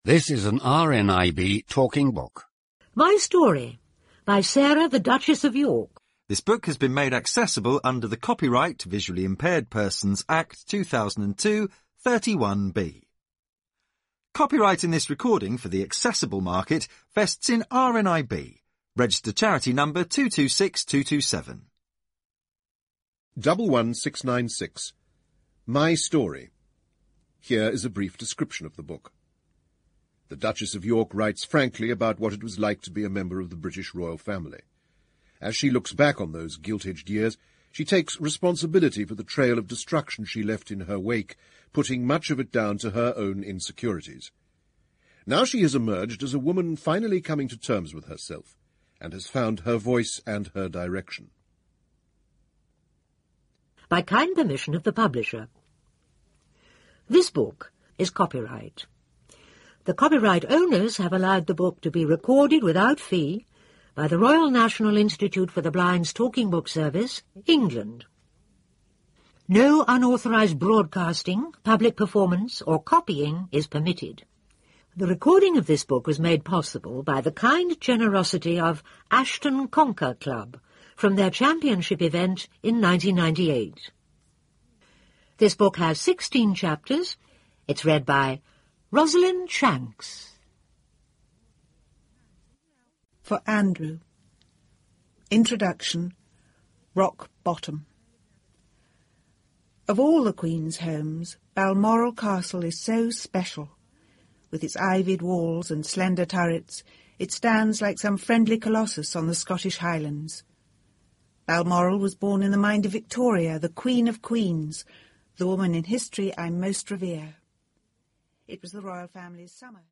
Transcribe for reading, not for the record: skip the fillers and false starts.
This is an RNIB talking book. My Story by Sarah, the Duchess of York. This book has been made accessible under the Copyright to Visually Impaired Persons Act 2002, 31B. Copyright in this recording for the accessible market vests in RNIB. Registered charity number 226227. 11696. My Story. Here is a brief description of the book. The Duchess of York writes frankly about what it was like to be a member of the British royal family. As she looks back on those gilt-edged years, she takes responsibility for the trail of destruction she left in her wake, putting much of it down to her own insecurities. Now she has emerged as a woman finally coming to terms with herself, and has found her voice and her direction. By kind permission of the publisher. This book is copyright. The copyright owners have allowed the book to be recorded without fee by the Royal National Institute for the Blind's Talking Book Service, England. No unauthorised broadcasting, public performance or copying is permitted. The recording of this book was made possible by the kind generosity of Ashton Conquer Club from their championship event in 1998. This book has 16 chapters. It's read by Rosalind Shanks. For Andrew. Introduction. Rock Bottom. Of all the Queen's homes, Balmoral Castle is so special. With its ivied walls and slender turrets, it stands like some friendly colossus on the Scottish Highlands. Balmoral was born in the mind of Victoria, the Queen of Queens, the woman in history I most revere. It was the royal family's summer.